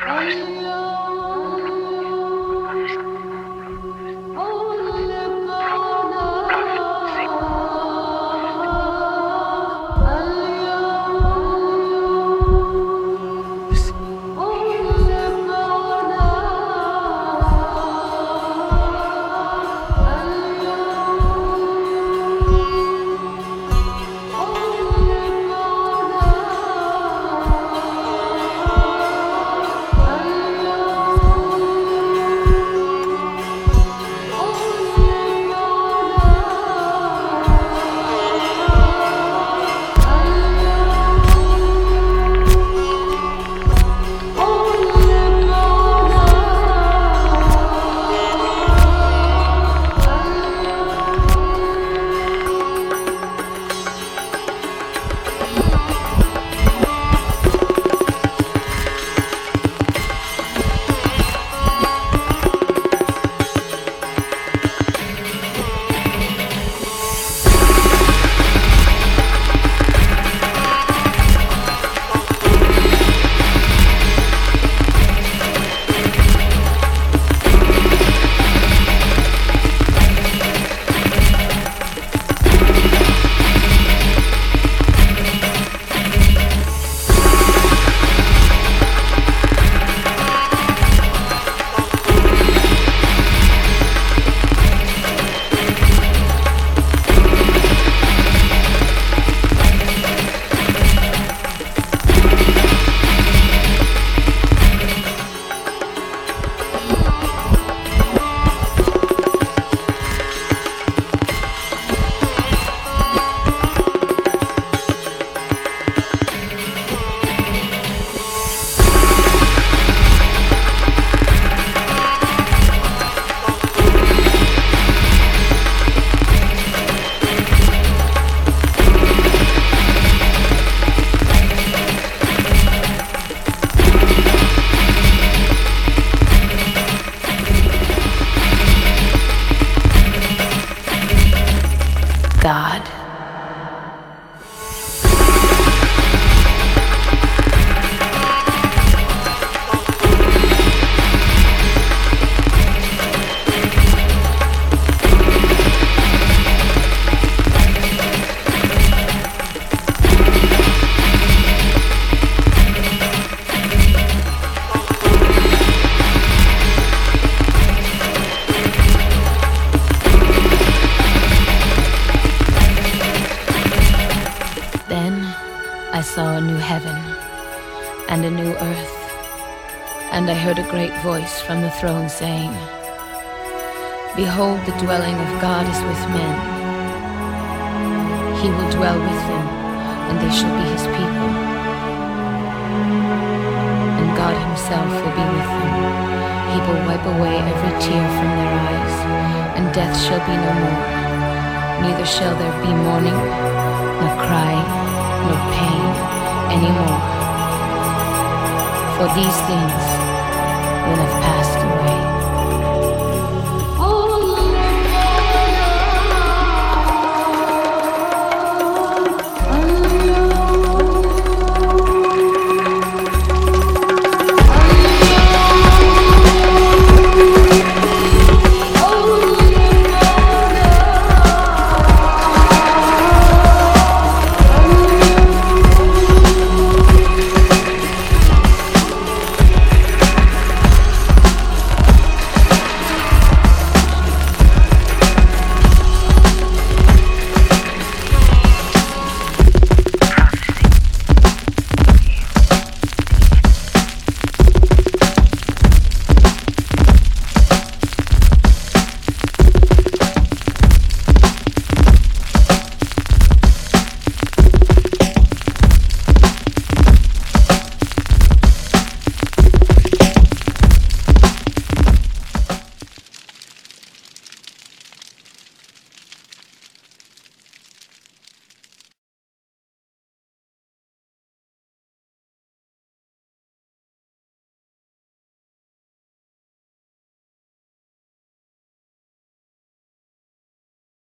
God. I saw a new heaven and a new earth, and I heard a great voice from the throne saying, "Behold, the dwelling of God is with men. He will dwell with them, and they shall be his people. And God himself will be with them. He will wipe away every tear from their eyes, and death shall be no more. Neither shall there be mourning, nor crying, nor pain anymore. For these things will have passed away."